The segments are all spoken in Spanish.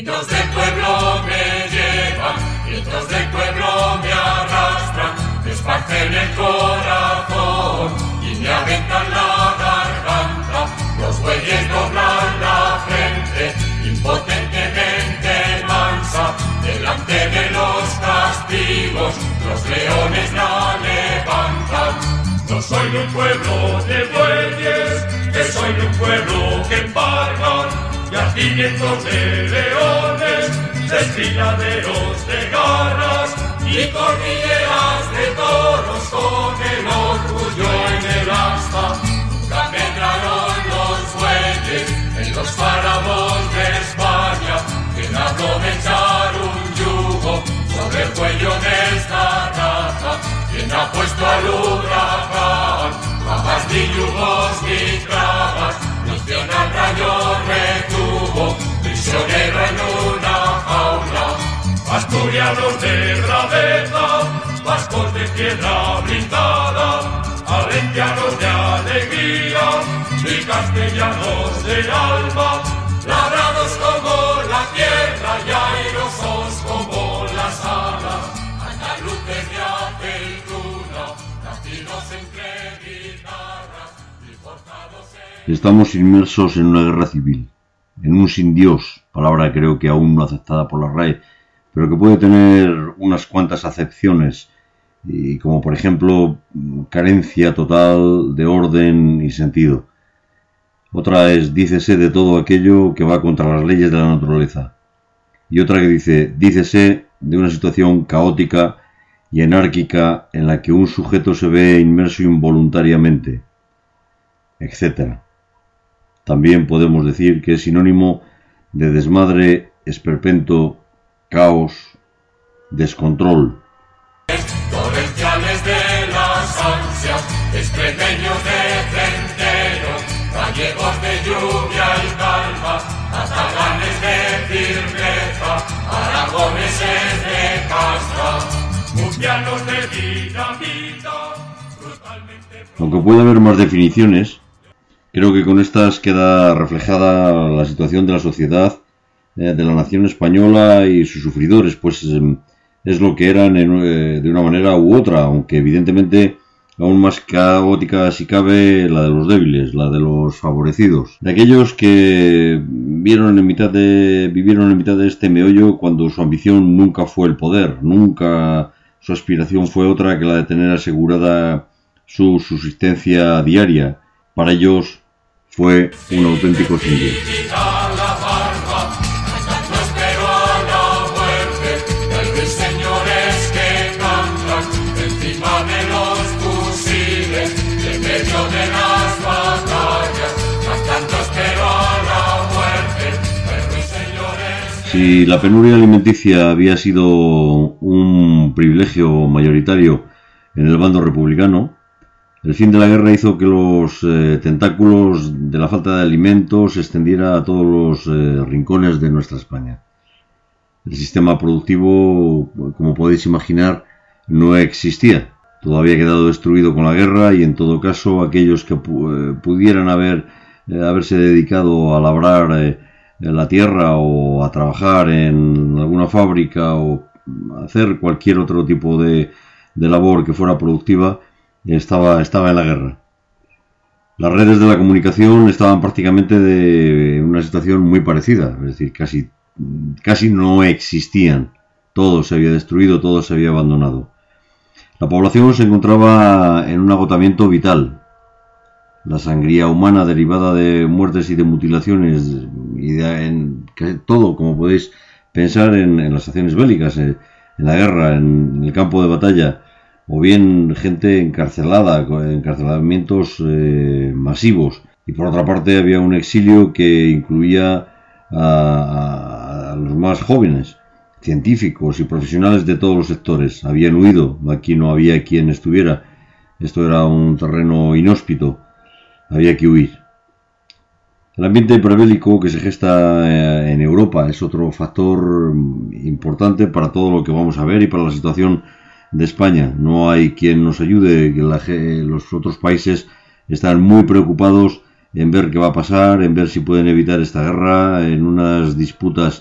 Gritos del pueblo me llevan, gritos del pueblo me arrastran, me esparcen el corazón y me aventan la garganta. Los bueyes doblan la frente, impotentemente mansa, delante de los castigos, los leones la levantan. No soy de un pueblo de bueyes, que soy de un pueblo que embargan yacimientos de leones, desfiladeros de garras y cordilleras de toros con el orgullo en el asta. Nunca pedraron los bueyes en los páramos de España, que en aprovechar un yugo sobre el cuello de esta raza. Quien ha puesto al huracán jamás ni yugos ni trabas, nacional rayo retuvo, prisionero en una jaula. Asturianos de braveza, vascos de piedra blindada, valencianos de alegría y castellanos del alma, labrados como la tierra y airosos como las alas, andaluces de aceituna, nacidos entre guitarras y forjados en... Estamos inmersos en una guerra civil, en un sin Dios, palabra creo que aún no aceptada por la RAE, pero que puede tener unas cuantas acepciones, y como por ejemplo carencia total de orden y sentido. Otra es dícese de todo aquello que va contra las leyes de la naturaleza. Y otra que dícese de una situación caótica y anárquica en la que un sujeto se ve inmerso involuntariamente, etc. También podemos decir que es sinónimo de desmadre, esperpento, caos, descontrol. Torrenciales de las ansias, extremeños de centeros, gallegos de lluvia y calma, catalanes de firmeza, aragoneses de casta, murcianos de dinamita, brutalmente... Aunque puede haber más definiciones, creo que con estas queda reflejada la situación de la sociedad, de la nación española y sus sufridores, pues es lo que eran de una manera u otra, aunque evidentemente aún más caótica si cabe la de los débiles, la de los favorecidos, de aquellos que vivieron en mitad de este meollo cuando su ambición nunca fue el poder, nunca su aspiración fue otra que la de tener asegurada su subsistencia diaria. Para ellos fue un auténtico sin Dios. Si la penuria alimenticia había sido un privilegio mayoritario en el bando republicano, el fin de la guerra hizo que los tentáculos de la falta de alimentos se extendiera a todos los rincones de nuestra España. El sistema productivo, como podéis imaginar, no existía. Todo había quedado destruido con la guerra y en todo caso aquellos que pudieran haberse dedicado a labrar la tierra o a trabajar en alguna fábrica o hacer cualquier otro tipo de labor que fuera productiva, estaba en la guerra. Las redes de la comunicación estaban prácticamente en una situación muy parecida, es decir, casi no existían. Todo se había destruido, todo se había abandonado. La población se encontraba en un agotamiento vital. La sangría humana derivada de muertes y de mutilaciones y en todo, como podéis pensar en las acciones bélicas, en la guerra, en el campo de batalla, o bien gente encarcelada, encarcelamientos masivos. Y por otra parte había un exilio que incluía a los más jóvenes, científicos y profesionales de todos los sectores. Habían huido, aquí no había quien estuviera, esto era un terreno inhóspito, había que huir. El ambiente prebélico que se gesta en Europa es otro factor importante para todo lo que vamos a ver y para la situación de España. No hay quien nos ayude, los otros países están muy preocupados en ver qué va a pasar, en ver si pueden evitar esta guerra, en unas disputas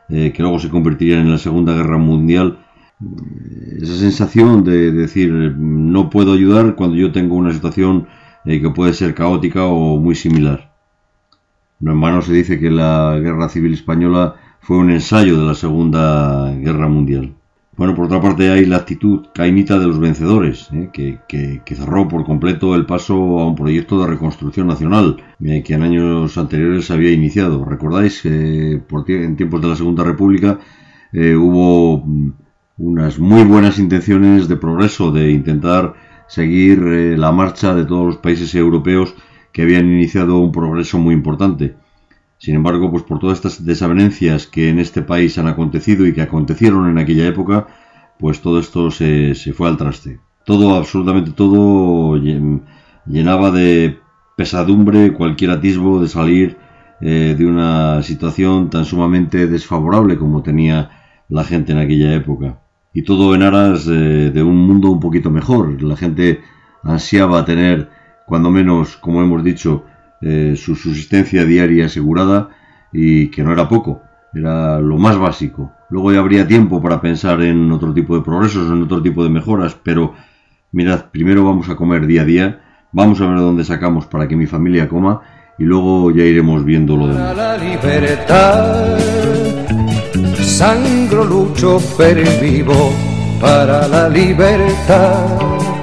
que luego se convertirían en la Segunda Guerra Mundial. Esa sensación de decir no puedo ayudar cuando yo tengo una situación que puede ser caótica o muy similar. No en vano se dice que la Guerra Civil Española fue un ensayo de la Segunda Guerra Mundial. Bueno, por otra parte hay la actitud caínita de los vencedores, que cerró por completo el paso a un proyecto de reconstrucción nacional que en años anteriores se había iniciado. ¿Recordáis que en tiempos de la Segunda República hubo unas muy buenas intenciones de progreso, de intentar seguir la marcha de todos los países europeos que habían iniciado un progreso muy importante? Sin embargo, pues por todas estas desavenencias que en este país han acontecido y que acontecieron en aquella época, pues todo esto se fue al traste. Todo, absolutamente todo, llenaba de pesadumbre cualquier atisbo de salir de una situación tan sumamente desfavorable como tenía la gente en aquella época. Y todo en aras de un mundo un poquito mejor. La gente ansiaba tener, cuando menos, como hemos dicho, su subsistencia diaria asegurada, y que no era poco, era lo más básico. Luego ya habría tiempo para pensar en otro tipo de progresos, en otro tipo de mejoras, pero mirad, primero vamos a comer día a día, vamos a ver dónde sacamos para que mi familia coma, y luego ya iremos viendo lo demás. Para la libertad, sangro, lucho, pervivo para la libertad.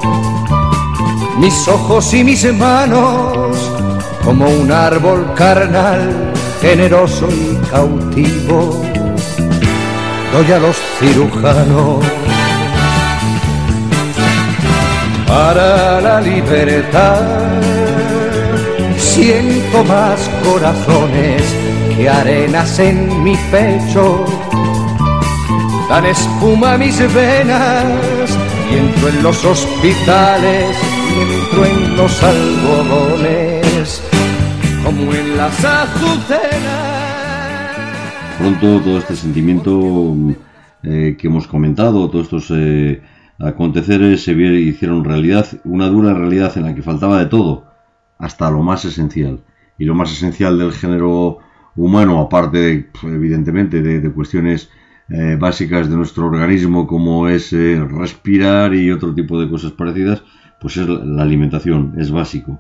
Mis ojos y mis manos, como un árbol carnal, generoso y cautivo, doy a los cirujanos. Para la libertad, siento más corazones que arenas en mi pecho, dan espuma a mis venas y entro en los hospitales y entro en los algodones como en las azucenas. Pronto todo este sentimiento que hemos comentado, todos estos aconteceres se hicieron realidad, una dura realidad en la que faltaba de todo, hasta lo más esencial. Y lo más esencial del género humano, aparte evidentemente de cuestiones básicas de nuestro organismo, como es respirar y otro tipo de cosas parecidas, pues es la alimentación, es básico.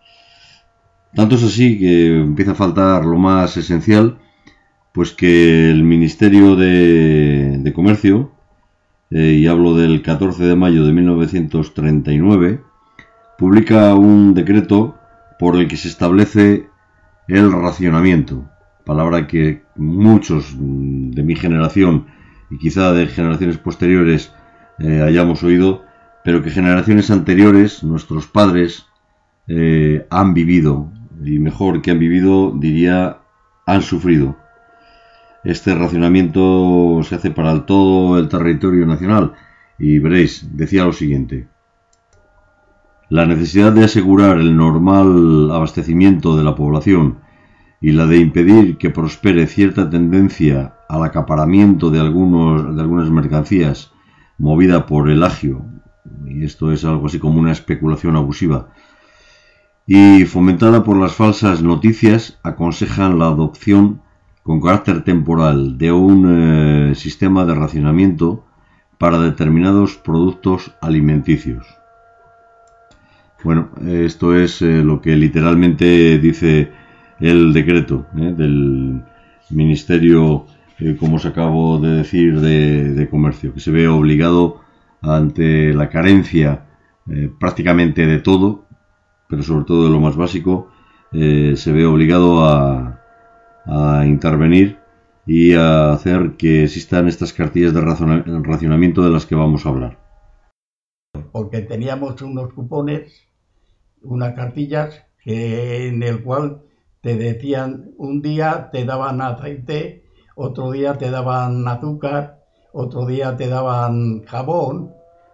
Tanto es así que empieza a faltar lo más esencial, pues que el Ministerio de Comercio, y hablo del 14 de mayo de 1939, publica un decreto por el que se establece el racionamiento, palabra que muchos de mi generación y quizá de generaciones posteriores hayamos oído, pero que generaciones anteriores, nuestros padres, han vivido, y mejor que han vivido, diría, han sufrido. Este racionamiento se hace para todo el territorio nacional y veréis, decía lo siguiente: la necesidad de asegurar el normal abastecimiento de la población y la de impedir que prospere cierta tendencia al acaparamiento de algunas mercancías movida por el agio, y esto es algo así como una especulación abusiva, y fomentada por las falsas noticias, aconsejan la adopción con carácter temporal de un sistema de racionamiento para determinados productos alimenticios. Bueno, esto es lo que literalmente dice el decreto del Ministerio, como os acabo de decir, de Comercio, que se ve obligado ante la carencia prácticamente de todo, pero sobre todo de lo más básico, se ve obligado a intervenir y a hacer que existan estas cartillas de racionamiento de las que vamos a hablar. Porque teníamos unos cupones, unas cartillas en el cual te decían, un día te daban aceite, otro día te daban azúcar, otro día te daban jabón,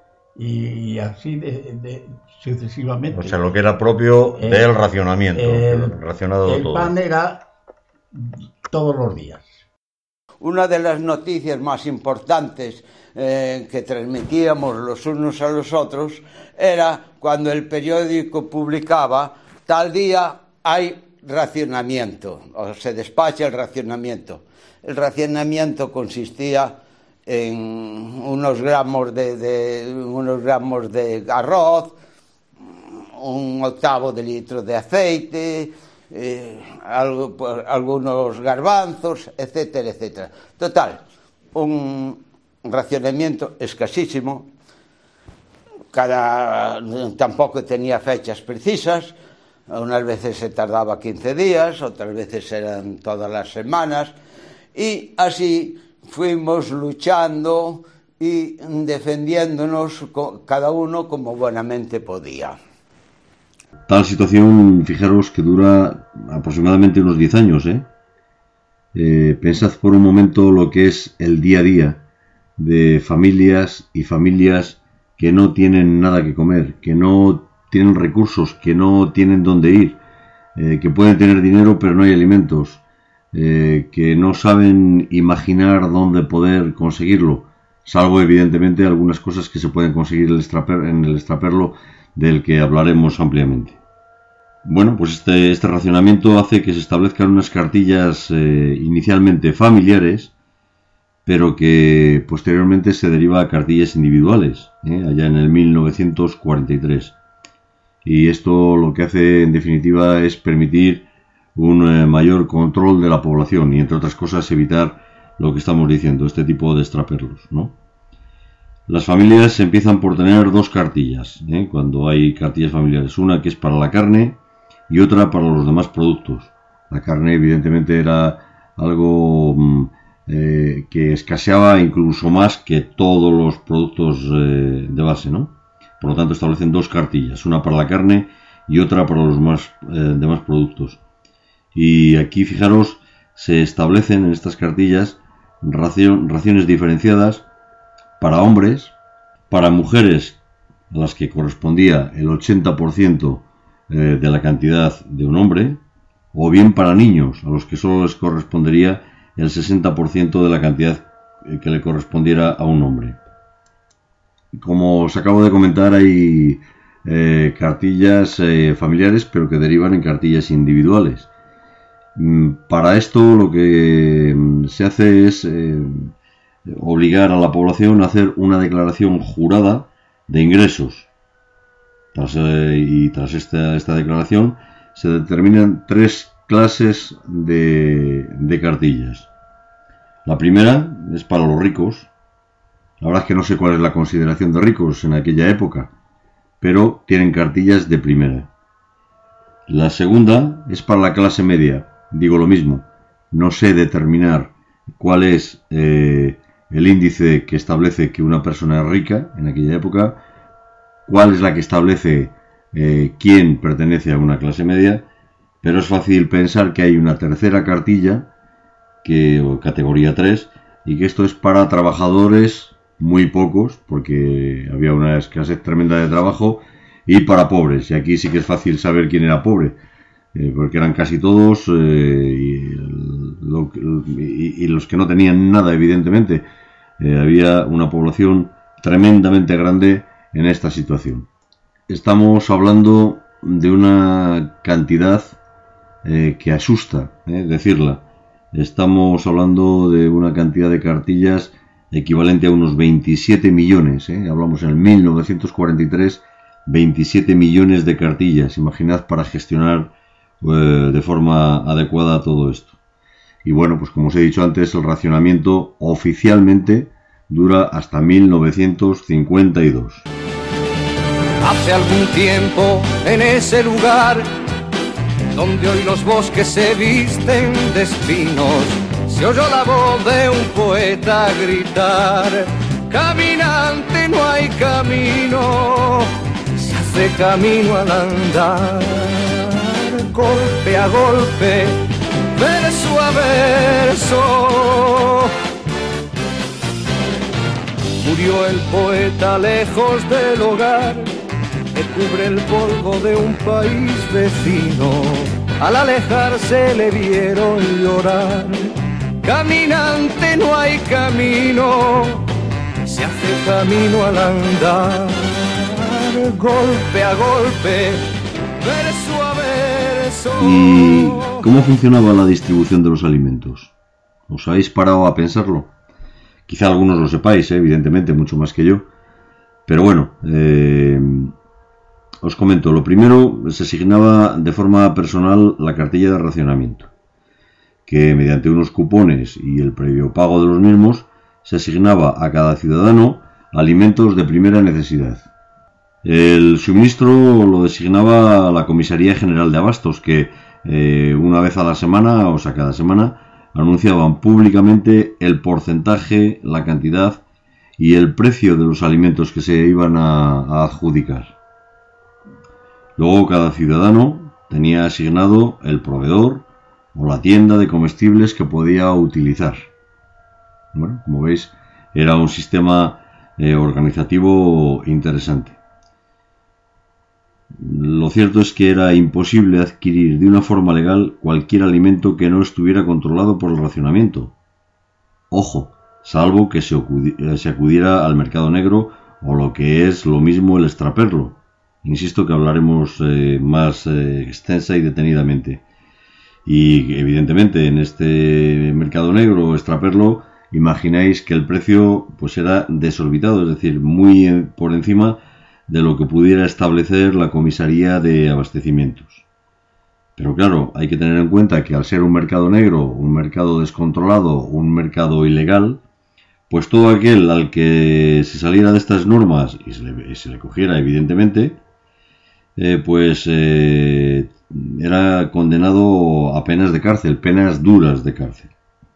y así sucesivamente. O sea, lo que era propio del racionamiento, racionado el todo. El pan era todos los días. Una de las noticias más importantes que transmitíamos los unos a los otros era cuando el periódico publicaba: tal día hay racionamiento, o se despacha el racionamiento. El racionamiento consistía en unos gramos de arroz, un octavo de litro de aceite, algunos garbanzos, etcétera, etcétera. Total, un racionamiento escasísimo. Tampoco tenía fechas precisas. Unas veces se tardaba 15 días, otras veces eran todas las semanas, y así fuimos luchando y defendiéndonos cada uno como buenamente podía. Tal situación, fijaros que dura aproximadamente unos 10 años, pensad por un momento lo que es el día a día de familias y familias que no tienen nada que comer, que no tienen recursos, que no tienen dónde ir, que pueden tener dinero pero no hay alimentos, que no saben imaginar dónde poder conseguirlo, salvo evidentemente algunas cosas que se pueden conseguir en el extraperlo, del que hablaremos ampliamente. Bueno, pues este racionamiento hace que se establezcan unas cartillas inicialmente familiares, pero que posteriormente se deriva a cartillas individuales, allá en el 1943. Y esto lo que hace en definitiva es permitir un mayor control de la población y, entre otras cosas, evitar lo que estamos diciendo, este tipo de extraperlos, ¿no? Las familias empiezan por tener dos cartillas, cuando hay cartillas familiares, una que es para la carne y otra para los demás productos. La carne evidentemente era algo que escaseaba incluso más que todos los productos de base, ¿no? Por lo tanto establecen dos cartillas, una para la carne y otra para los demás productos. Y aquí, fijaros, se establecen en estas cartillas raciones diferenciadas para hombres, para mujeres a las que correspondía el 80% de la cantidad de un hombre, o bien para niños a los que solo les correspondería el 60% de la cantidad que le correspondiera a un hombre. Como os acabo de comentar, hay cartillas familiares, pero que derivan en cartillas individuales. Para esto lo que se hace es obligar a la población a hacer una declaración jurada de ingresos. Tras esta declaración se determinan tres clases de cartillas. La primera es para los ricos. La verdad es que no sé cuál es la consideración de ricos en aquella época, pero tienen cartillas de primera. La segunda es para la clase media. Digo lo mismo, no sé determinar cuál es el índice que establece que una persona es rica en aquella época, cuál es la que establece quién pertenece a una clase media, pero es fácil pensar que hay una tercera cartilla, o categoría 3, y que esto es para trabajadores muy pocos, porque había una escasez tremenda de trabajo, y para pobres, y aquí sí que es fácil saber quién era pobre, porque eran casi todos, y los que no tenían nada, evidentemente. Había una población tremendamente grande en esta situación. Estamos hablando de una cantidad que asusta decirla. Estamos hablando de una cantidad de cartillas equivalente a unos 27 millones. Hablamos en el 1943, 27 millones de cartillas. Imaginad para gestionar de forma adecuada todo esto. Y bueno, pues como os he dicho antes, el racionamiento oficialmente dura hasta 1952. Hace algún tiempo, en ese lugar donde hoy los bosques se visten de espinos, se oyó la voz de un poeta gritar: caminante, no hay camino, se hace camino al andar. Golpe a golpe, verso a verso, murió el poeta lejos del hogar que cubre el polvo de un país vecino. Al alejarse le vieron llorar. Caminante, no hay camino, se hace camino al andar. Golpe a golpe, verso a verso. ¿Y cómo funcionaba la distribución de los alimentos? ¿Os habéis parado a pensarlo? Quizá algunos lo sepáis, evidentemente, mucho más que yo. Pero bueno, os comento. Lo primero, se asignaba de forma personal la cartilla de racionamiento, que mediante unos cupones y el previo pago de los mismos, se asignaba a cada ciudadano alimentos de primera necesidad. El suministro lo designaba la Comisaría General de Abastos, que una vez a la semana, o sea, cada semana, anunciaban públicamente el porcentaje, la cantidad y el precio de los alimentos que se iban a adjudicar. Luego cada ciudadano tenía asignado el proveedor o la tienda de comestibles que podía utilizar. Bueno, como veis, era un sistema organizativo interesante. Lo cierto es que era imposible adquirir de una forma legal cualquier alimento que no estuviera controlado por el racionamiento. Ojo, salvo que se acudiera al mercado negro o lo que es lo mismo el extraperlo. Insisto que hablaremos más extensa y detenidamente. Y evidentemente en este mercado negro o extraperlo, imagináis que el precio pues era desorbitado, es decir, muy por encima de lo que pudiera establecer la comisaría de abastecimientos. Pero claro, hay que tener en cuenta que al ser un mercado negro, un mercado descontrolado, un mercado ilegal, pues todo aquel al que se saliera de estas normas y se le cogiera evidentemente, era condenado a penas de cárcel, penas duras de cárcel.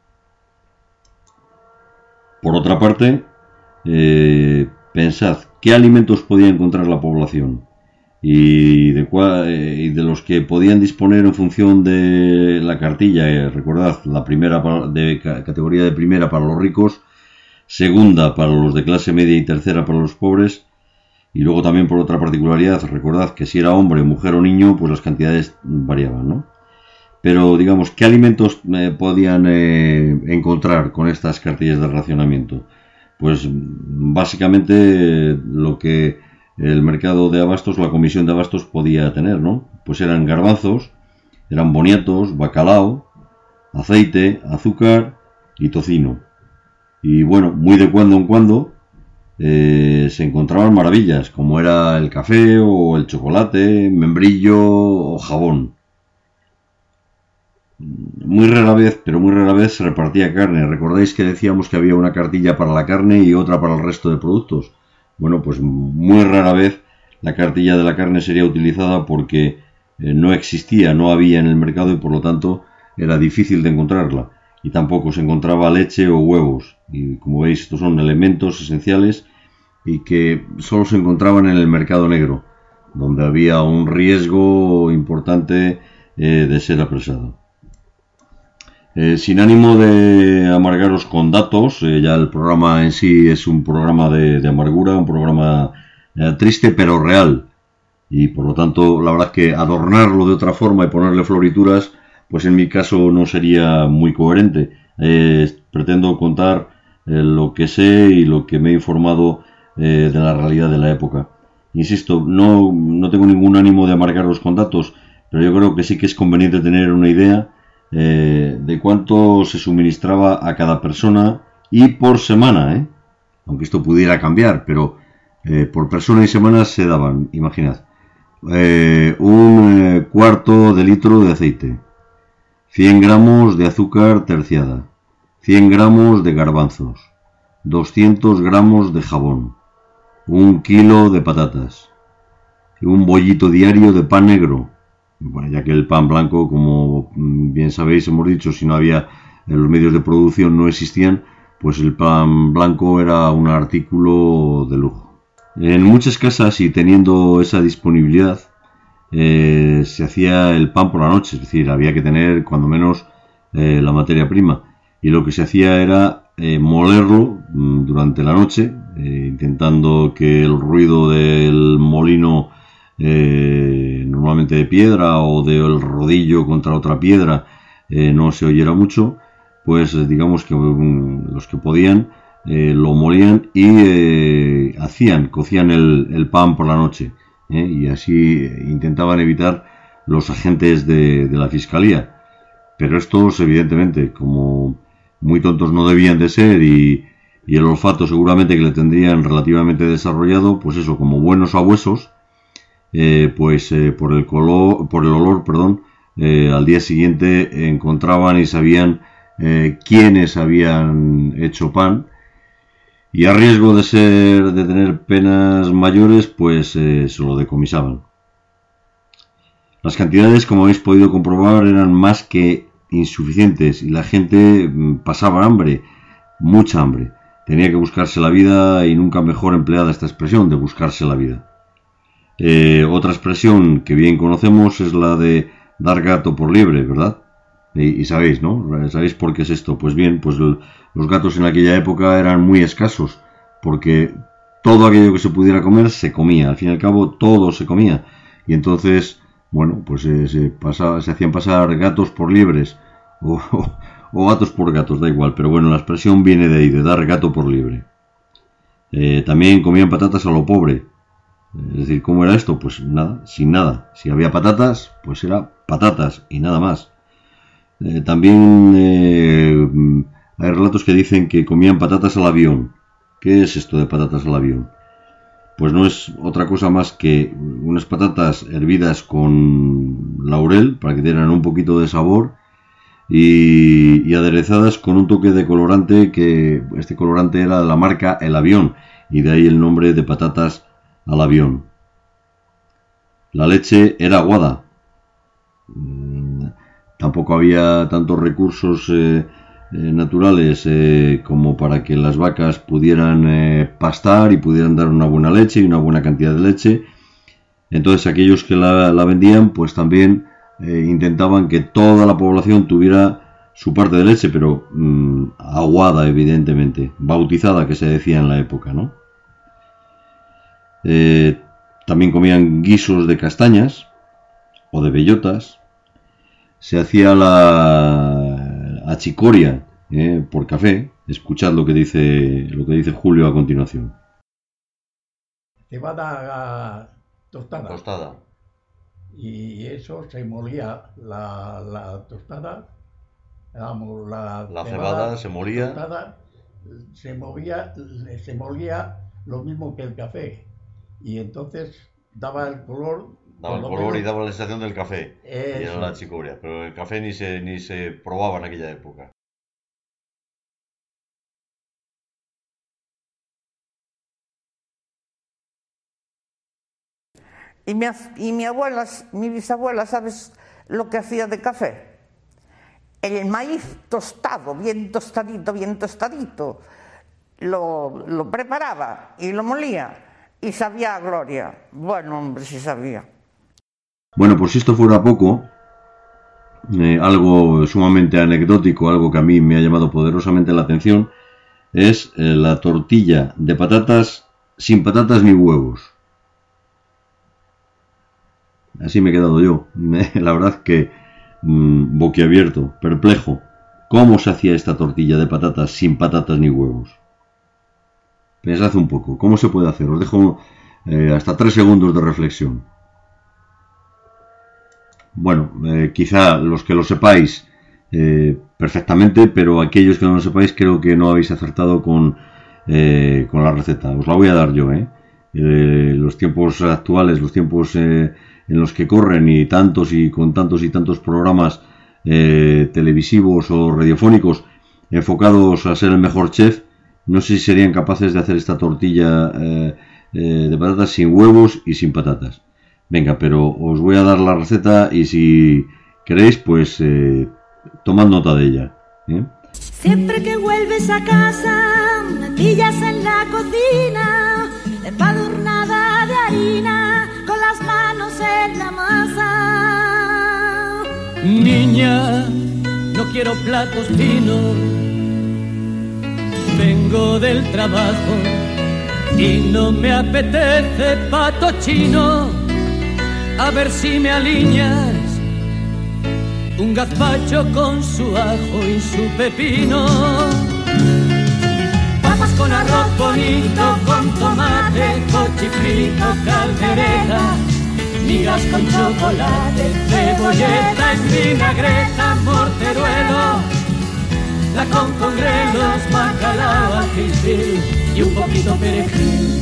Por otra parte, pensad, ¿qué alimentos podía encontrar la población? Y de los que podían disponer en función de la cartilla, recordad, la primera de categoría de primera para los ricos, segunda para los de clase media y tercera para los pobres, y luego también por otra particularidad, recordad que si era hombre, mujer o niño, pues las cantidades variaban, ¿no? Pero digamos, ¿qué alimentos podían encontrar con estas cartillas de racionamiento? Pues básicamente lo que el mercado de abastos, la comisión de abastos podía tener, ¿no? Pues eran garbanzos, eran boniatos, bacalao, aceite, azúcar y tocino. Y bueno, muy de cuando en cuando se encontraban maravillas, como era el café o el chocolate, membrillo o jabón. Muy rara vez, pero muy rara vez se repartía carne. ¿Recordáis que decíamos que había una cartilla para la carne y otra para el resto de productos? Bueno, pues muy rara vez la cartilla de la carne sería utilizada porque no existía, no había en el mercado y por lo tanto era difícil de encontrarla. Y tampoco se encontraba leche o huevos. Y como veis, estos son elementos esenciales y que solo se encontraban en el mercado negro, donde había un riesgo importante de ser apresado. Sin ánimo de amargaros con datos, ya el programa en sí es un programa de amargura, un programa triste pero real, y por lo tanto la verdad es que adornarlo de otra forma y ponerle florituras, pues en mi caso no sería muy coherente. Pretendo contar lo que sé y lo que me he informado de la realidad de la época. Insisto, no tengo ningún ánimo de amargaros con datos, pero yo creo que sí que es conveniente tener una idea de cuánto se suministraba a cada persona y por semana, aunque esto pudiera cambiar, pero por persona y semana se daban, imaginad, un cuarto de litro de aceite, 100 gramos de azúcar terciada, 100 gramos de garbanzos, 200 gramos de jabón, 1 kilo de patatas, un bollito diario de pan negro. Bueno, ya que el pan blanco, como bien sabéis, hemos dicho, si no había los medios de producción, no existían, pues el pan blanco era un artículo de lujo. En muchas casas, y teniendo esa disponibilidad, se hacía el pan por la noche, es decir, había que tener cuando menos la materia prima, y lo que se hacía era molerlo durante la noche, intentando que el ruido del molino, normalmente de piedra o del rodillo contra otra piedra, no se oyera mucho, pues digamos que los que podían lo molían y cocían el pan por la noche, y así intentaban evitar los agentes de la fiscalía. Pero estos, evidentemente, como muy tontos no debían de ser y el olfato seguramente que le tendrían relativamente desarrollado, pues eso, como buenos sabuesos, por el olor, al día siguiente encontraban y sabían quiénes habían hecho pan, y a riesgo de tener penas mayores, pues se lo decomisaban. Las cantidades, como habéis podido comprobar, eran más que insuficientes y la gente pasaba hambre, mucha hambre. Tenía que buscarse la vida, y nunca mejor empleada esta expresión de buscarse la vida. Otra expresión que bien conocemos es la de dar gato por liebre, ¿verdad? Y sabéis, ¿no? ¿Sabéis por qué es esto? Pues bien, pues los gatos en aquella época eran muy escasos, porque todo aquello que se pudiera comer se comía. Al fin y al cabo, todo se comía. Y entonces, bueno, pues se hacían pasar gatos por liebres, o gatos por gatos, da igual. Pero bueno, la expresión viene de ahí, de dar gato por liebre. También comían patatas a lo pobre. Es decir, ¿cómo era esto? Pues nada, sin nada. Si había patatas, pues era patatas y nada más. También hay relatos que dicen que comían patatas al avión. ¿Qué es esto de patatas al avión? Pues no es otra cosa más que unas patatas hervidas con laurel para que dieran un poquito de sabor y aderezadas con un toque de colorante, que este colorante era de la marca El Avión, y de ahí el nombre de patatas al avión. La leche era aguada. Tampoco había tantos recursos naturales como para que las vacas pudieran pastar y pudieran dar una buena leche y una buena cantidad de leche. Entonces aquellos que la vendían, pues también intentaban que toda la población tuviera su parte de leche, pero aguada, evidentemente, bautizada, que se decía en la época, ¿no? También comían guisos de castañas o de bellotas. Se hacía la achicoria por café. Escuchad lo que dice Julio a continuación. Cebada tostada. Y eso se molía la tostada. Vamos, la cebada se molía. Tostada, se molía lo mismo que el café. Y entonces daba el color. Daba el color y daba la sensación del café. Y era la chicoria. Pero el café ni se probaba en aquella época. Y mi bisabuela, ¿sabes lo que hacía de café? El maíz tostado, bien tostadito, lo preparaba y lo molía y sabía a gloria. Bueno, hombre, sí sabía. Bueno, pues si esto fuera poco, algo sumamente anecdótico, algo que a mí me ha llamado poderosamente la atención, es la tortilla de patatas sin patatas ni huevos. Así me he quedado yo. La verdad que boquiabierto, perplejo. ¿Cómo se hacía esta tortilla de patatas sin patatas ni huevos? Pensad un poco, ¿cómo se puede hacer? Os dejo hasta 3 segundos de reflexión. Bueno, quizá los que lo sepáis perfectamente, pero aquellos que no lo sepáis creo que no habéis acertado con la receta. Os la voy a dar yo, los tiempos actuales, los tiempos en los que corren y con tantos programas televisivos o radiofónicos enfocados a ser el mejor chef, no sé si serían capaces de hacer esta tortilla de patatas sin huevos y sin patatas. Venga, pero os voy a dar la receta y si queréis, pues tomad nota de ella. Siempre que vuelves a casa, me pillas en la cocina, empadurnada de harina, con las manos en la masa. Niña, no quiero platos finos, vengo del trabajo y no me apetece pato chino. A ver si me aliñas un gazpacho con su ajo y su pepino. Papas con arroz bonito, con tomate, cochifrito, caldereta. migas con chocolate, cebolleta en vinagreta, morteruelo, la con grelos, bacalao al fil y un poquito perejil.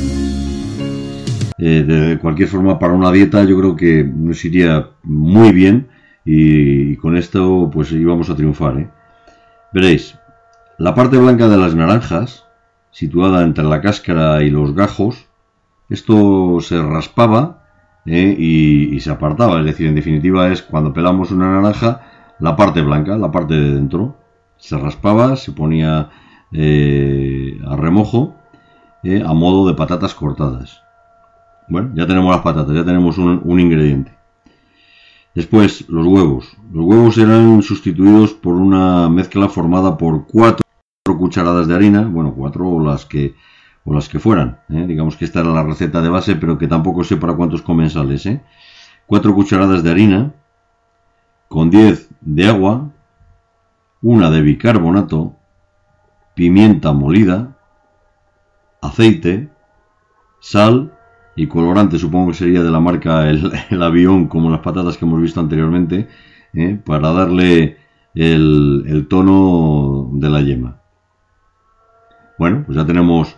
De cualquier forma, para una dieta yo creo que nos iría muy bien y con esto pues íbamos a triunfar, ¿eh? Veréis, la parte blanca de las naranjas, situada entre la cáscara y los gajos, esto se raspaba y se apartaba, es decir, en definitiva es cuando pelamos una naranja, la parte blanca, la parte de dentro, se raspaba, se ponía a remojo a modo de patatas cortadas. Bueno, ya tenemos las patatas, ya tenemos un ingrediente. Después, los huevos. Los huevos eran sustituidos por una mezcla formada por 4 cucharadas de harina, bueno, 4 o las que fueran, digamos que esta era la receta de base, pero que tampoco sé para cuántos comensales, 4 cucharadas de harina, con 10 de agua, 1 de bicarbonato, pimienta molida, aceite, sal y colorante, supongo que sería de la marca el avión, como las patatas que hemos visto anteriormente, para darle el tono de la yema. Bueno, pues ya tenemos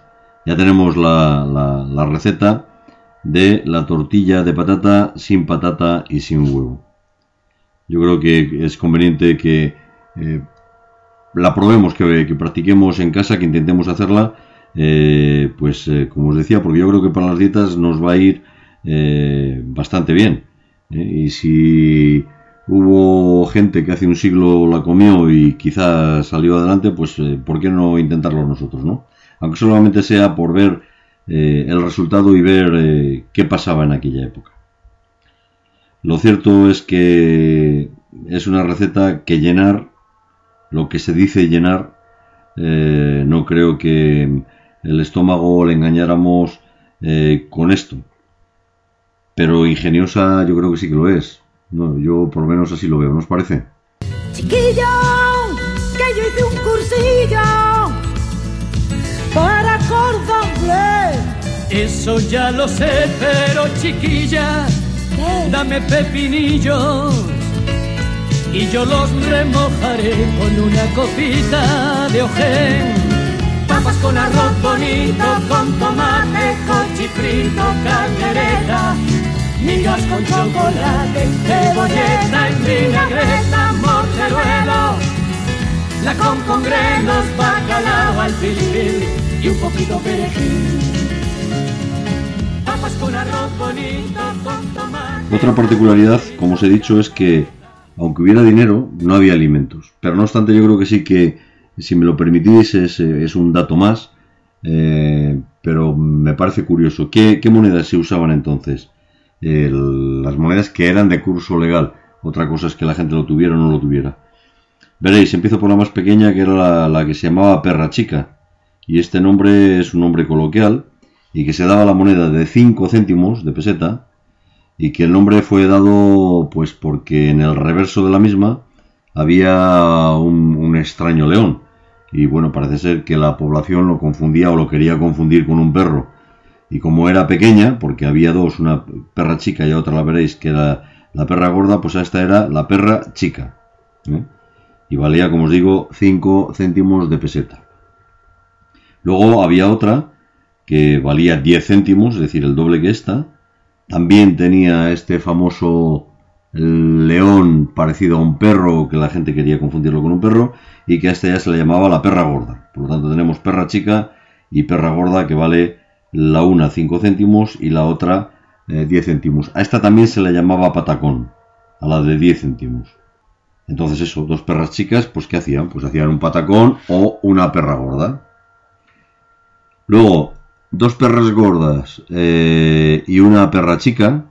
la receta de la tortilla de patata sin patata y sin huevo. Yo creo que es conveniente que la probemos, que practiquemos en casa, que intentemos hacerla, como os decía, porque yo creo que para las dietas nos va a ir bastante bien. Y si hubo gente que hace un siglo la comió y quizás salió adelante, pues ¿por qué no intentarlo nosotros, no? Aunque solamente sea por ver el resultado y ver qué pasaba en aquella época. Lo cierto es que es una receta que llenar, lo que se dice llenar, no creo que el estómago le engañáramos con esto. Pero ingeniosa yo creo que sí que lo es. No, yo por lo menos así lo veo, ¿no os parece? Chiquillo, que yo hice un cursillo para cordon bleu. Eso ya lo sé, pero chiquilla, ¿qué? dame pepinillos y yo los remojaré con una copita de ojén. Papas con arroz bonito, con tomate, cochifrito, caldereta, migas con chocolate, cebolleta en vinagreta, morteruelo, la con grelos, bacalao al fil y un poquito perejil. Papas con arroz bonito, con tomate. Otra particularidad, como os he dicho, es que aunque hubiera dinero, no había alimentos. Pero no obstante, yo creo que sí que, si me lo permitís, es un dato más, pero me parece curioso. ¿Qué monedas se usaban entonces? Las monedas que eran de curso legal. Otra cosa es que la gente lo tuviera o no lo tuviera. Veréis, empiezo por la más pequeña, que era la que se llamaba perra chica. Y este nombre es un nombre coloquial y que se daba a la moneda de 5 céntimos de peseta, y que el nombre fue dado pues porque en el reverso de la misma había un extraño león. Y bueno, parece ser que la población lo confundía o lo quería confundir con un perro. Y como era pequeña, porque había dos, una perra chica y otra la veréis que era la perra gorda, pues esta era la perra chica. Y valía, como os digo, 5 céntimos de peseta. Luego había otra que valía 10 céntimos, es decir, el doble que esta. También tenía este famoso león parecido a un perro, que la gente quería confundirlo con un perro, y que a esta ya se le llamaba la perra gorda. Por lo tanto tenemos perra chica y perra gorda, que vale la una 5 céntimos y la otra 10 céntimos. A esta también se le llamaba patacón, a la de 10 céntimos. Entonces eso, dos perras chicas, pues ¿qué hacían? Pues hacían un patacón o una perra gorda. Luego, dos perras gordas y una perra chica,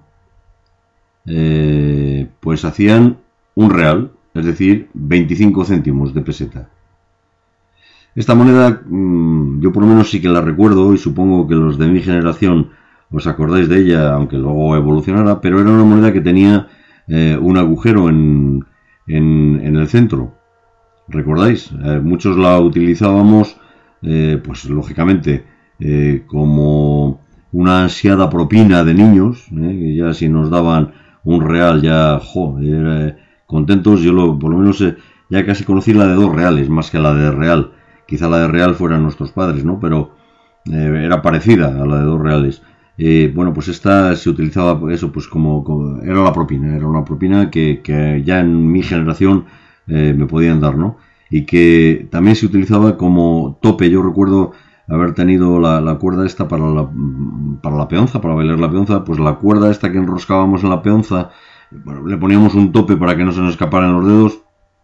pues hacían un real, es decir, 25 céntimos de peseta. Esta moneda, yo por lo menos sí que la recuerdo, y supongo que los de mi generación os acordáis de ella, aunque luego evolucionara, pero era una moneda que tenía un agujero en el centro. ¿Recordáis? Muchos la utilizábamos, pues lógicamente, como una ansiada propina de niños, que ya si nos daban un real ya, contentos. Yo por lo menos ya casi conocí la de 2 reales más que la de real. Quizá la de real fueran nuestros padres, ¿no? Pero era parecida a la de 2 reales. Bueno, pues esta se utilizaba eso, pues como era la propina, era una propina que ya en mi generación me podían dar, ¿no? Y que también se utilizaba como tope. Yo recuerdo haber tenido la cuerda esta para la peonza, para bailar la peonza, pues la cuerda esta que enroscábamos en la peonza, bueno, le poníamos un tope para que no se nos escaparan los dedos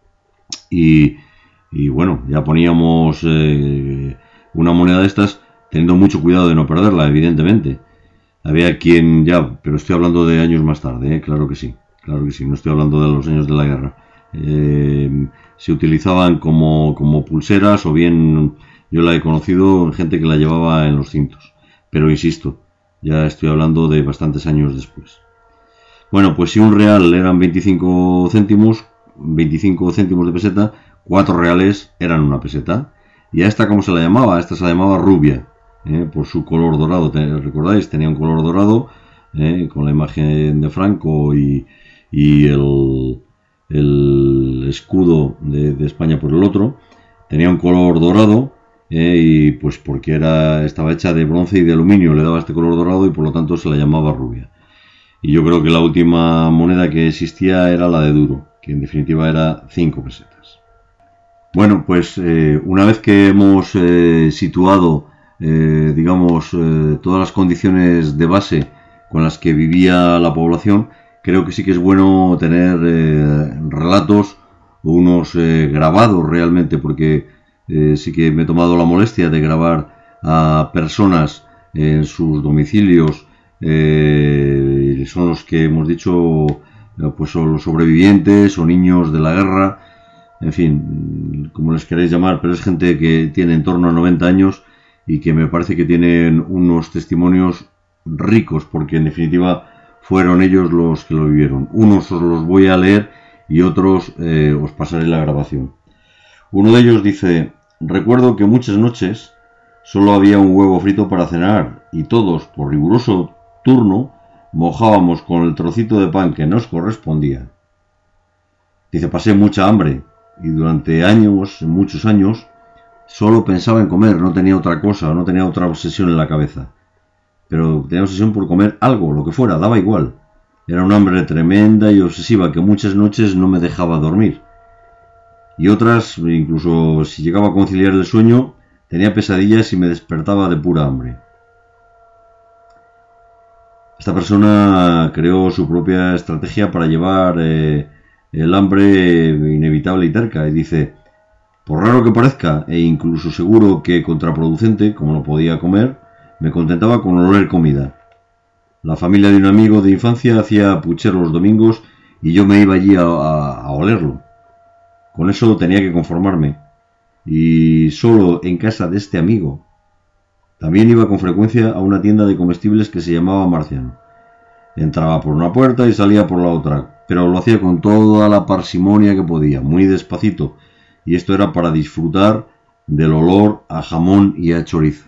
y bueno, ya poníamos una moneda de estas, teniendo mucho cuidado de no perderla, evidentemente. Había quien ya, pero estoy hablando de años más tarde, claro que sí, no estoy hablando de los años de la guerra. Se utilizaban como pulseras, o bien yo la he conocido en gente que la llevaba en los cintos, pero insisto, ya estoy hablando de bastantes años después. Bueno, pues si un real eran 25 céntimos de peseta, 4 reales eran una peseta. Y a esta, ¿cómo se la llamaba? A esta se la llamaba rubia, por su color dorado. ¿Recordáis? Tenía un color dorado, con la imagen de Franco y el escudo de España por el otro. Tenía un color dorado, y pues porque estaba hecha de bronce y de aluminio, le daba este color dorado y por lo tanto se la llamaba rubia. Y yo creo que la última moneda que existía era la de duro, que en definitiva era 5 pesetas. Bueno, pues una vez que hemos situado, todas las condiciones de base con las que vivía la población, creo que sí que es bueno tener relatos o unos grabados realmente, porque sí que me he tomado la molestia de grabar a personas en sus domicilios. Son los que hemos dicho, pues son los sobrevivientes o niños de la guerra, en fin, como les queréis llamar, pero es gente que tiene en torno a 90 años y que me parece que tienen unos testimonios ricos, porque en definitiva fueron ellos los que lo vivieron. Unos os los voy a leer y otros os pasaré la grabación. Uno de ellos dice: recuerdo que muchas noches solo había un huevo frito para cenar y todos, por riguroso turno, mojábamos con el trocito de pan que nos correspondía. Dice: pasé mucha hambre y durante muchos años, solo pensaba en comer, no tenía otra cosa, no tenía otra obsesión en la cabeza. Pero tenía obsesión por comer algo, lo que fuera, daba igual. Era una hambre tremenda y obsesiva que muchas noches no me dejaba dormir. Y otras, incluso si llegaba a conciliar el sueño, tenía pesadillas y me despertaba de pura hambre. Esta persona creó su propia estrategia para llevar el hambre inevitable y terca, y dice: por raro que parezca, e incluso seguro que contraproducente, como no podía comer, me contentaba con oler comida. La familia de un amigo de infancia hacía puchero los domingos y yo me iba allí a olerlo. Con eso tenía que conformarme. Y solo en casa de este amigo. También iba con frecuencia a una tienda de comestibles que se llamaba Marciano. Entraba por una puerta y salía por la otra, pero lo hacía con toda la parsimonia que podía, muy despacito, y esto era para disfrutar del olor a jamón y a chorizo.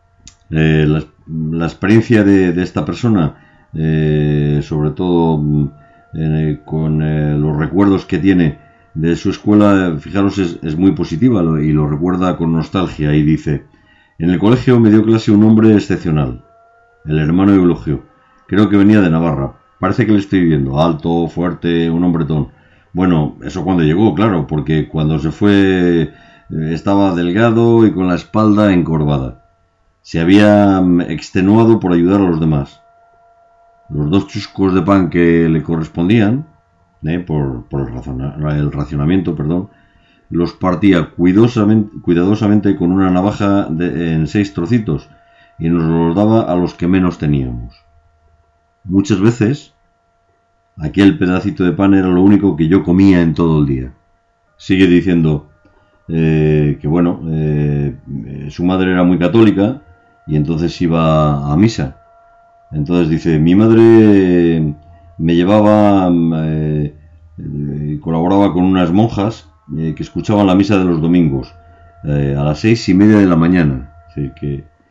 La experiencia de esta persona, sobre todo con los recuerdos que tiene de su escuela, fijaros, es muy positiva y lo recuerda con nostalgia, y dice: en el colegio me dio clase un hombre excepcional, el hermano Eulogio. Creo que venía de Navarra. Parece que le estoy viendo, alto, fuerte, un hombretón. Bueno, eso cuando llegó, claro, porque cuando se fue estaba delgado y con la espalda encorvada. Se había extenuado por ayudar a los demás. Los 2 chuscos de pan que le correspondían, por el racionamiento, los partía cuidadosamente con una navaja en 6 trocitos y nos los daba a los que menos teníamos. Muchas veces, aquel pedacito de pan era lo único que yo comía en todo el día. Sigue diciendo que bueno, su madre era muy católica y entonces iba a misa. Entonces dice: mi madre me llevaba, colaboraba con unas monjas que escuchaban la misa de los domingos a las 6:30 de la mañana. Es decir, que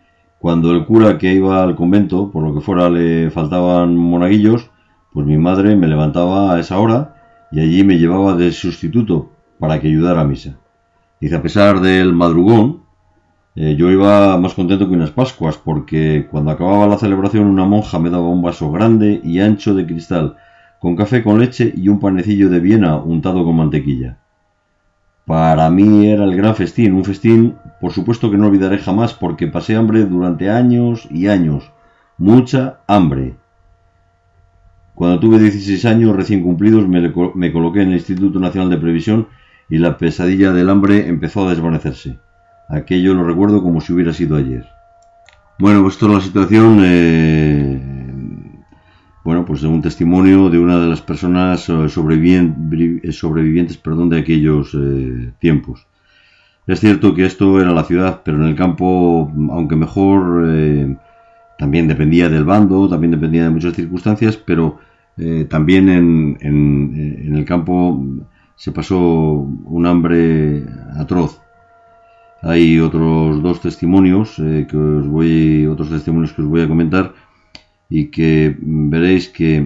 Cuando el cura que iba al convento, por lo que fuera le faltaban monaguillos, pues mi madre me levantaba a esa hora y allí me llevaba de sustituto para que ayudara a misa. Dice, a pesar del madrugón, yo iba más contento que unas Pascuas, porque cuando acababa la celebración una monja me daba un vaso grande y ancho de cristal, con café con leche y un panecillo de Viena untado con mantequilla. Para mí era el gran festín, un festín por supuesto que no olvidaré jamás, porque pasé hambre durante años y años, mucha hambre. Cuando tuve 16 años recién cumplidos me coloqué en el Instituto Nacional de Previsión y la pesadilla del hambre empezó a desvanecerse. Aquello lo recuerdo como si hubiera sido ayer. Bueno, pues toda la situación, pues de un testimonio de una de las personas sobrevivientes de aquellos tiempos. Es cierto que esto era la ciudad, pero en el campo, aunque mejor, también dependía del bando, también dependía de muchas circunstancias, pero también en el campo se pasó un hambre atroz. Hay otros testimonios que os voy a comentar y que veréis que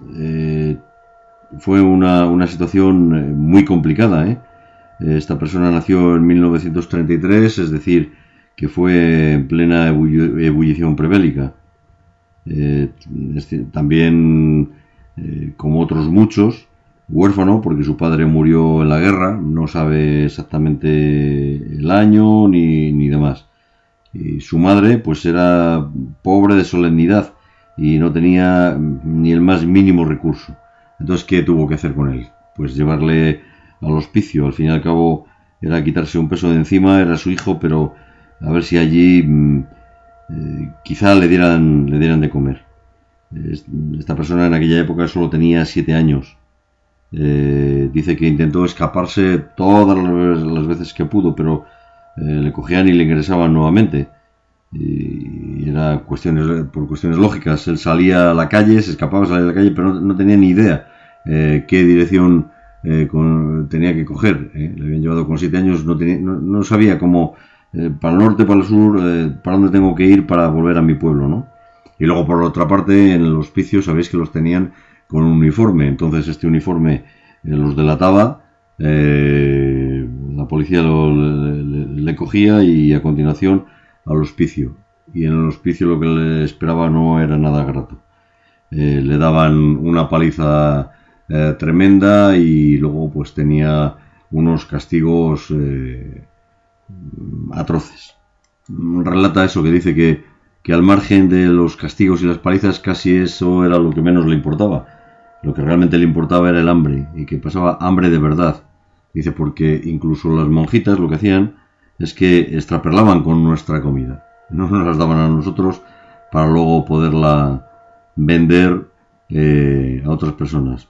fue una situación muy complicada. Esta persona nació en 1933, es decir, que fue en plena ebullición prebélica. También, como otros muchos, huérfano porque su padre murió en la guerra, no sabe exactamente el año ni demás. Y su madre pues era pobre de solemnidad y no tenía ni el más mínimo recurso. Entonces, ¿qué tuvo que hacer con él? Pues llevarle al hospicio. Al fin y al cabo era quitarse un peso de encima, era su hijo, pero a ver si allí quizá le dieran de comer. Esta persona en aquella época solo tenía 7 años. Dice que intentó escaparse todas las veces que pudo, pero le cogían y le ingresaban nuevamente, y era por cuestiones lógicas. Él salía a la calle, se escapaba, salía a la calle, pero no tenía ni idea qué dirección tenía que coger. Le habían llevado con 7 años, no sabía cómo, para el norte, para el sur, para dónde tengo que ir para volver a mi pueblo, ¿no? Y luego, por otra parte, en el hospicio sabéis que los tenían con un uniforme, entonces este uniforme los delataba, la policía le cogía y a continuación al hospicio, y en el hospicio lo que le esperaba no era nada grato. Le daban una paliza tremenda y luego pues tenía unos castigos atroces. Relata eso, que dice que al margen de los castigos y las palizas casi eso era lo que menos le importaba. Lo que realmente le importaba era el hambre, y que pasaba hambre de verdad. Dice, porque incluso las monjitas lo que hacían es que extraperlaban con nuestra comida. No nos las daban a nosotros para luego poderla vender a otras personas.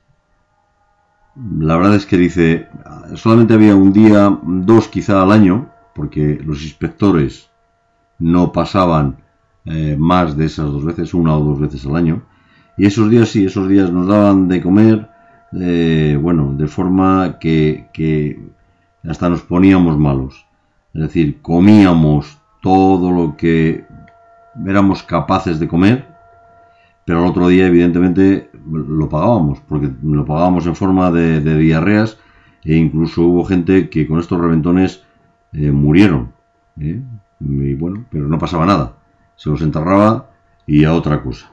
La verdad es que dice, solamente había un día, 2 quizá al año, porque los inspectores no pasaban más de esas 2 veces, 1 o 2 veces al año. Y esos días nos daban de comer, de forma que hasta nos poníamos malos. Es decir, comíamos todo lo que éramos capaces de comer, pero al otro día evidentemente lo pagábamos, porque lo pagábamos en forma de diarreas, e incluso hubo gente que con estos reventones murieron. Y bueno, pero no pasaba nada, se los enterraba y a otra cosa.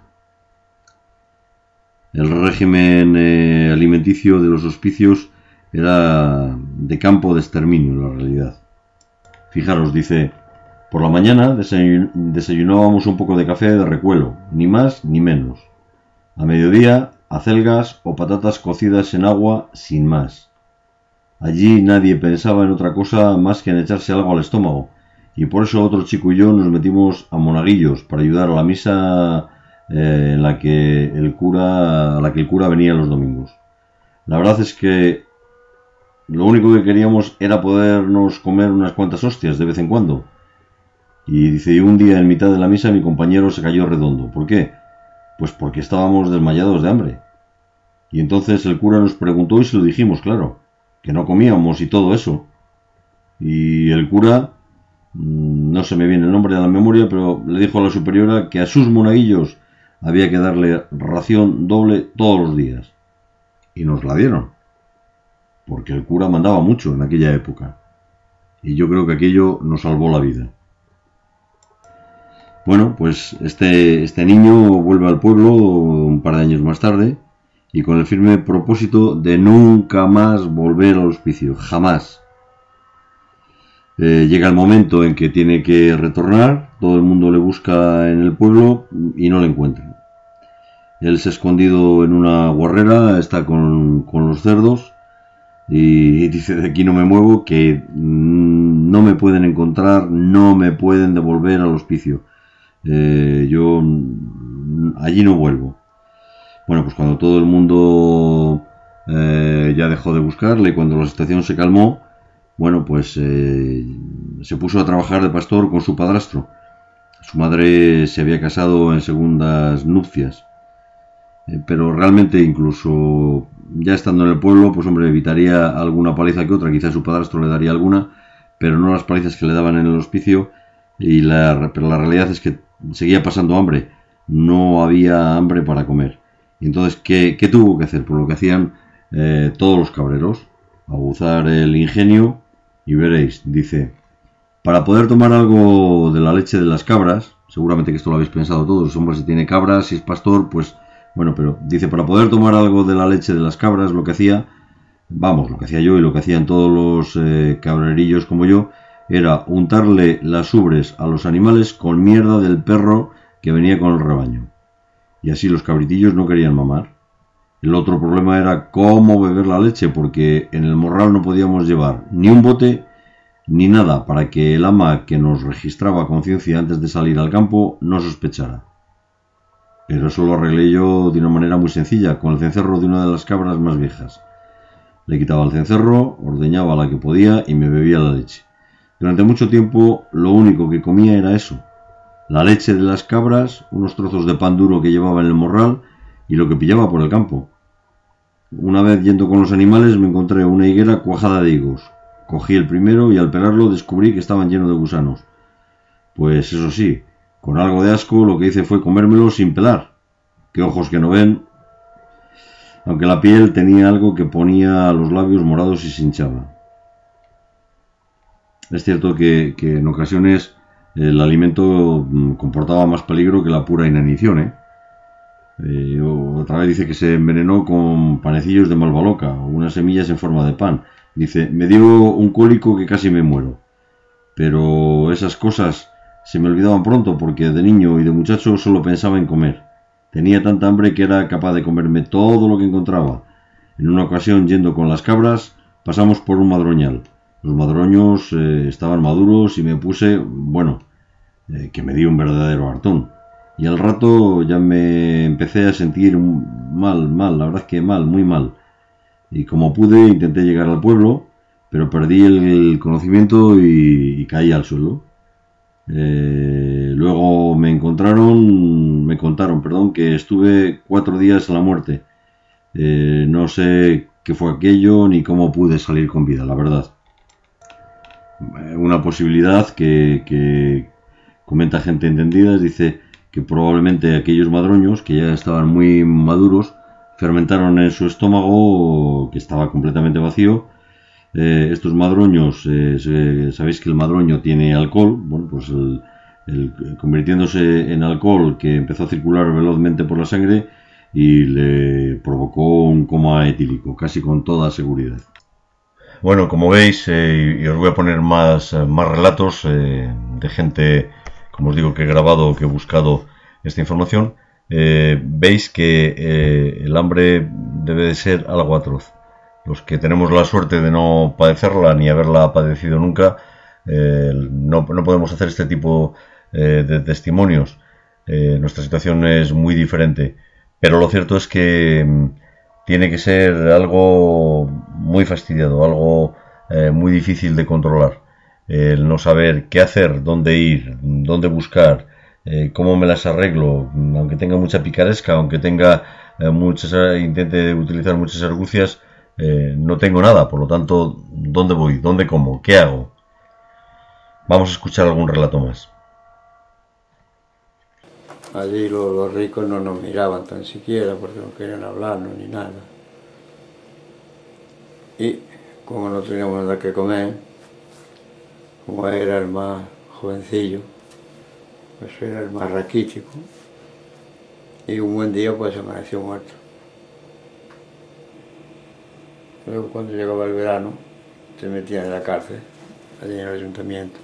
El régimen alimenticio de los hospicios era de campo de exterminio, en la realidad. Fijaros, dice, por la mañana desayunábamos un poco de café de recuelo, ni más ni menos. A mediodía, acelgas o patatas cocidas en agua, sin más. Allí nadie pensaba en otra cosa más que en echarse algo al estómago, y por eso otro chico y yo nos metimos a monaguillos para ayudar a la misa a la que el cura venía los domingos. La verdad es que lo único que queríamos era podernos comer unas cuantas hostias de vez en cuando. Y dice, un día en mitad de la misa mi compañero se cayó redondo. ¿Por qué? Pues porque estábamos desmayados de hambre. Y entonces el cura nos preguntó y se lo dijimos, claro, que no comíamos y todo eso. Y el cura no se me viene el nombre a la memoria, pero le dijo a la superiora que a sus monaguillos había que darle ración doble todos los días. Y nos la dieron, porque el cura mandaba mucho en aquella época. Y yo creo que aquello nos salvó la vida. Bueno, pues este niño vuelve al pueblo un par de años más tarde y con el firme propósito de nunca más volver al hospicio, jamás. Llega el momento en que tiene que retornar, todo el mundo le busca en el pueblo y no le encuentra. Él se ha escondido en una guarrera, está con los cerdos y dice: de aquí no me muevo, que no me pueden encontrar, no me pueden devolver al hospicio. Yo allí no vuelvo. Bueno, pues cuando todo el mundo ya dejó de buscarle, cuando la situación se calmó, bueno, pues se puso a trabajar de pastor con su padrastro. Su madre se había casado en segundas nupcias, pero realmente incluso ya estando en el pueblo, pues hombre, evitaría alguna paliza que otra. Quizás su padrastro le daría alguna, pero no las palizas que le daban en el hospicio. Pero la realidad es que seguía pasando hambre, no había hambre para comer. Y entonces, ¿qué tuvo que hacer? Pues lo que hacían todos los cabreros, aguzar el ingenio. Y veréis, dice: para poder tomar algo de la leche de las cabras, seguramente que esto lo habéis pensado todos, hombre, si tiene cabras, si es pastor, pues bueno, pero dice, para poder tomar algo de la leche de las cabras, lo que hacía yo y lo que hacían todos los cabrerillos como yo, era untarle las ubres a los animales con mierda del perro que venía con el rebaño. Y así los cabritillos no querían mamar. El otro problema era cómo beber la leche, porque en el morral no podíamos llevar ni un bote ni nada para que el ama que nos registraba a conciencia antes de salir al campo no sospechara. Pero eso lo arreglé yo de una manera muy sencilla, con el cencerro de una de las cabras más viejas. Le quitaba el cencerro, ordeñaba la que podía y me bebía la leche. Durante mucho tiempo lo único que comía era eso: la leche de las cabras, unos trozos de pan duro que llevaba en el morral y lo que pillaba por el campo. Una vez yendo con los animales me encontré una higuera cuajada de higos. Cogí el primero y al pelarlo descubrí que estaban llenos de gusanos. Pues eso sí, con algo de asco lo que hice fue comérmelo sin pelar. Qué ojos que no ven. Aunque la piel tenía algo que ponía los labios morados y se hinchaba. Es cierto que en ocasiones el alimento comportaba más peligro que la pura inanición, Otra vez dice que se envenenó con panecillos de malvaloca, unas semillas en forma de pan. Dice: me dio un cólico que casi me muero. Pero esas cosas se me olvidaban pronto, porque de niño y de muchacho solo pensaba en comer. Tenía tanta hambre que era capaz de comerme todo lo que encontraba. En una ocasión, yendo con las cabras, pasamos por un madroñal. Los madroños estaban maduros y me puse, que me di un verdadero hartón. Y al rato ya me empecé a sentir mal, la verdad es que mal, muy mal. Y como pude intenté llegar al pueblo, pero perdí el conocimiento y caí al suelo. Luego me contaron, que estuve 4 días a la muerte. No sé qué fue aquello ni cómo pude salir con vida, la verdad. Una posibilidad que comenta gente entendida, dice que probablemente aquellos madroños, que ya estaban muy maduros, fermentaron en su estómago, que estaba completamente vacío. Estos madroños, sabéis que el madroño tiene alcohol, pues convirtiéndose en alcohol que empezó a circular velozmente por la sangre y le provocó un coma etílico, casi con toda seguridad. Bueno, como veis, y os voy a poner más relatos de gente, como os digo, que he grabado o que he buscado esta información. Veis que el hambre debe de ser algo atroz. Los que tenemos la suerte de no padecerla ni haberla padecido nunca, no podemos hacer este tipo de testimonios. Nuestra situación es muy diferente, pero lo cierto es que tiene que ser algo muy fastidiado, algo muy difícil de controlar. El no saber qué hacer, dónde ir, dónde buscar, cómo me las arreglo, aunque tenga mucha picaresca, aunque tenga intente utilizar muchas argucias, no tengo nada, por lo tanto, ¿dónde voy? ¿Dónde como? ¿Qué hago? Vamos a escuchar algún relato más. Allí los ricos no nos miraban tan siquiera porque no querían hablarnos ni nada. Y como no teníamos nada que comer, como era el más jovencillo, pues era el más raquítico, y un buen día pues amaneció muerto. Luego cuando llegaba el verano te metían en la cárcel, allí en el ayuntamiento,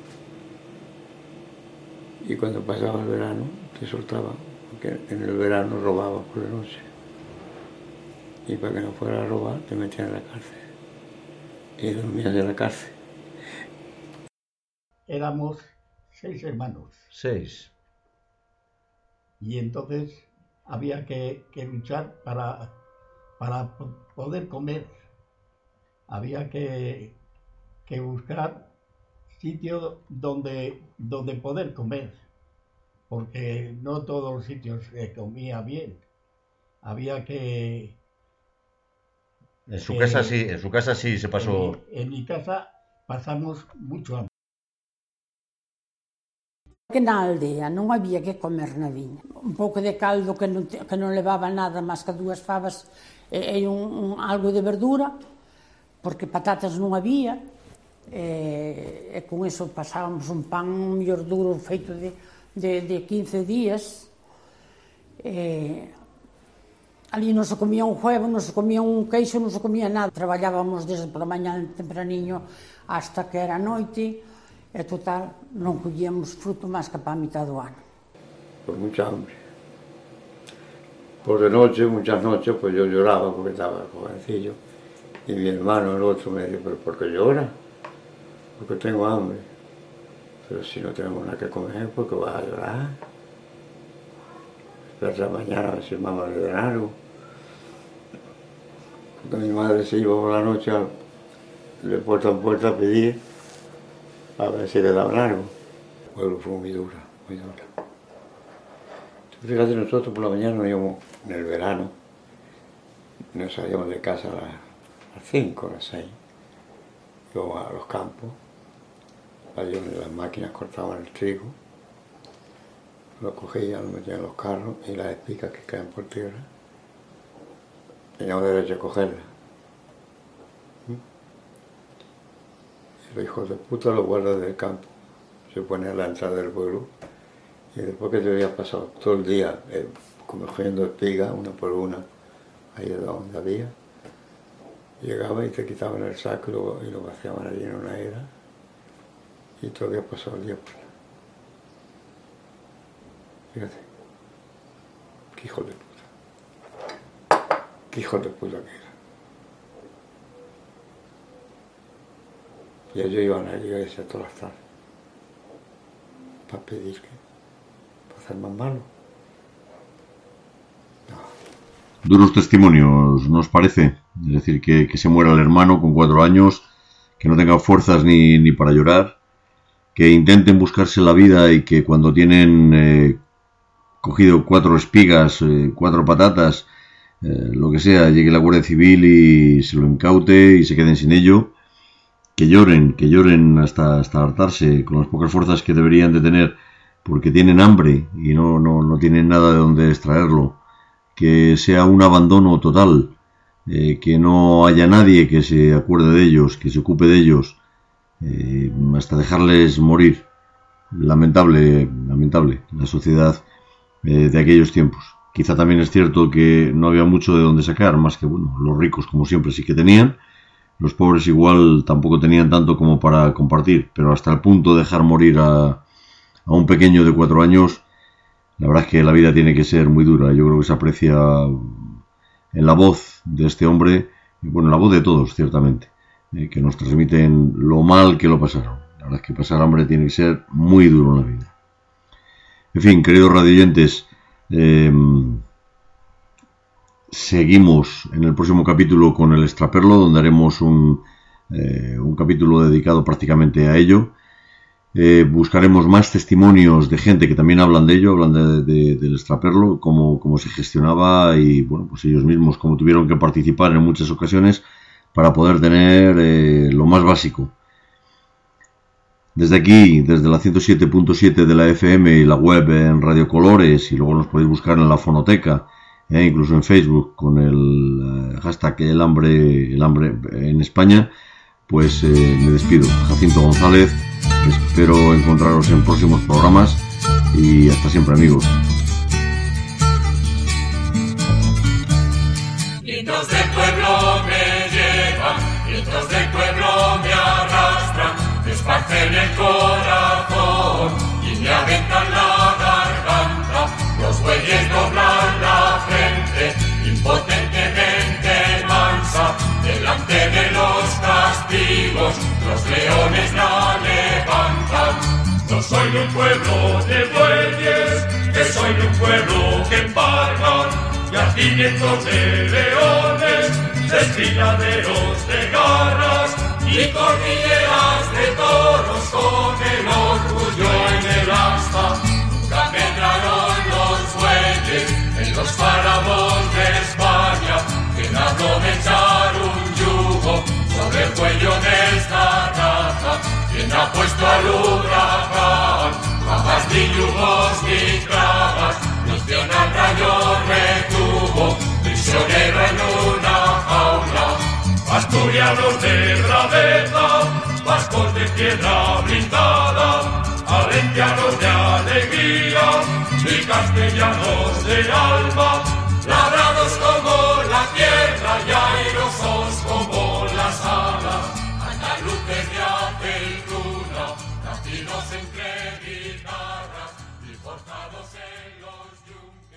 y cuando pasaba el verano te soltaban, porque en el verano robaba por la noche, y para que no fuera a robar te metían en la cárcel y dormías en la cárcel. Éramos 6 hermanos. 6. Y entonces había que luchar para poder comer. Había que buscar sitio donde poder comer, porque no todos los sitios se comía bien. Había que... En su casa sí se pasó. En mi casa pasamos mucho hambre. Que na aldea non había que comer nadiña. Un pouco de caldo que non levaba nada máis que 2 favas e algo de verdura, porque patatas non había, e con iso pasábamos un pan mellor duro feito de 15 días. Ali non se comía un huevo, non se comía un queixo, non se comía nada. Traballábamos desde pola mañá tempraniño hasta que era noite. E total, non collíamos fruto máis que para a mitad do ano. Por mucha hambre. Por de noche, muchas noches, pues yo lloraba porque estaba jovencillo. Y mi hermano, el otro, me dijo, ¿pero por qué llora? Porque tengo hambre. Pero si no tenemos nada que comer, ¿por qué vas a llorar? Espera mañana a ver si mamá le da algo. Porque mi madre se iba por la noche de puerta en puerta a pedir a ver si le daban algo. El pueblo fue muy dura, muy dura. Fíjate, nosotros por la mañana nos íbamos, en el verano, nos salíamos de casa a las 5, a las 6, íbamos a los campos, allí donde las máquinas cortaban el trigo, lo cogían, lo metían en los carros y las espigas que caen por tierra, teníamos derecho a cogerlas. Los hijos de puta los guardas del campo, se ponen a la entrada del pueblo y después que te habías pasado todo el día cogiendo espigas una por una, ahí de donde había, llegaba y te quitaban el saco y lo vaciaban allí en una era y tú habías pasado el día por ahí. Fíjate, qué hijo de puta, qué hijo de puta que era. Y ellos iban a la iglesia todas las tardes para pedir que, para hacer más malo. No. Duros testimonios, ¿nos parece? Es decir, que se muera el hermano con 4 años, que no tenga fuerzas ni para llorar, que intenten buscarse la vida y que cuando tienen cogido 4 espigas, 4 patatas, lo que sea, llegue la Guardia Civil y se lo incaute y se queden sin ello. Que lloren hasta hartarse con las pocas fuerzas que deberían de tener porque tienen hambre y no tienen nada de donde extraerlo, que sea un abandono total, que no haya nadie que se acuerde de ellos, que se ocupe de ellos, hasta dejarles morir. Lamentable la sociedad de aquellos tiempos. Quizá también es cierto que no había mucho de donde sacar, más que bueno, los ricos como siempre sí que tenían. Los pobres igual tampoco tenían tanto como para compartir, pero hasta el punto de dejar morir a un pequeño de 4 años, la verdad es que la vida tiene que ser muy dura. Yo creo que se aprecia en la voz de este hombre, y bueno, en la voz de todos, ciertamente, que nos transmiten lo mal que lo pasaron. La verdad es que pasar hambre tiene que ser muy duro en la vida. En fin, queridos radioyentes, seguimos en el próximo capítulo con el extraperlo, donde haremos un capítulo dedicado prácticamente a ello. Buscaremos más testimonios de gente que también hablan de ello, hablan del extraperlo, cómo se gestionaba y bueno, pues ellos mismos cómo tuvieron que participar en muchas ocasiones para poder tener lo más básico. Desde aquí, desde la 107.7 de la FM y la web en Radio Colores, y luego nos podéis buscar en la fonoteca, incluso en Facebook con el hashtag el hambre en España, pues me despido. Jacinto González, espero encontraros en próximos programas y hasta siempre, amigos. Gritos del pueblo me llevan, gritos del pueblo me arrastran, me esparcen el corazón y me aventan la garganta. Los bueyes doblan la frente, impotentemente mansa, delante de los castigos, los leones la levantan. No soy un pueblo de bueyes, que soy un pueblo que embargan yacimientos de leones, desfiladeros de garras y cordilleras de toros con el orgullo en el asta. Nunca pedraron los bueyes en los páramos de España, que en aprovechar un yugo sobre el cuello de esta raza. Quien ha puesto al huracán, jamás ni yugos ni cravas, nacional rayo retuvo, prisionero en una jaula. Asturianos de braveza, vascos de piedra blindada, valencianos de alegría y castellanos de alma,